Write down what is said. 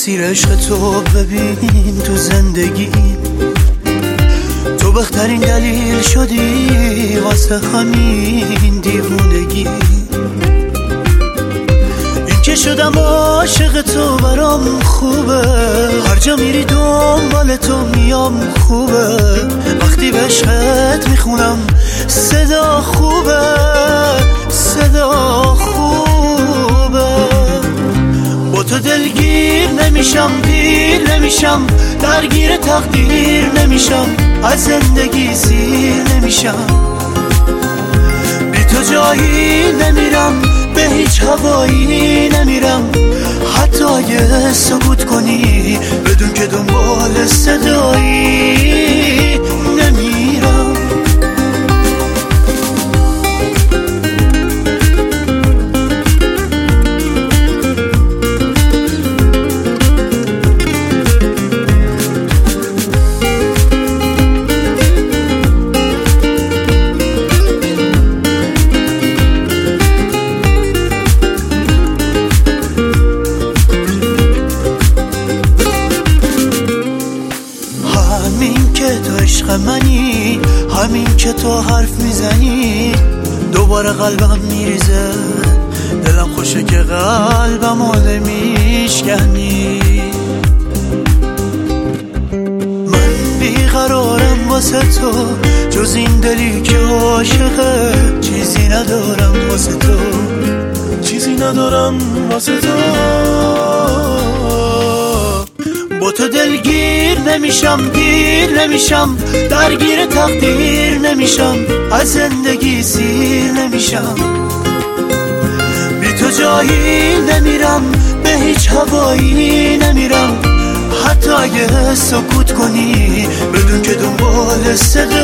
تأثیر عشق تو ببین تو زندگی، تو بهترین دلیل شدی واسه همین دیوونگی. این که شدم عاشق تو برام خوبه، هر جا میری دنبال تو میام خوبه، وقتی به عشقت میخونم صدا خوبه، صدا خوبه. با تو دلگیر نمیشم، دیر نمیشم، درگیر تقدیر نمیشم، از زندگی سیر نمیشم. بی تو جایی نمیرم، به هیچ هوایی نمیرم، حتی اگه سکوت کنی بدون که دنبال صدایی نمیرم. همین که تو عشق منی، همین که تو حرف میزنی، دوباره قلبم میریزه، دلم خوشه که قلبم رو نمیشکنی. من بیقرارم واسه تو، جز این دلی که عاشقه، چیزی ندارم واسه تو، چیزی ندارم واسه تو. با تو دلگیر نمیشم، گیر نمیشم، درگیر تقدیر نمیشم، از زندگی سیر نمیشم. بی تو جایی نمیرم، به هیچ هوایی نمیرم، حتی اگه سکوت کنی بدون که دنبال صدا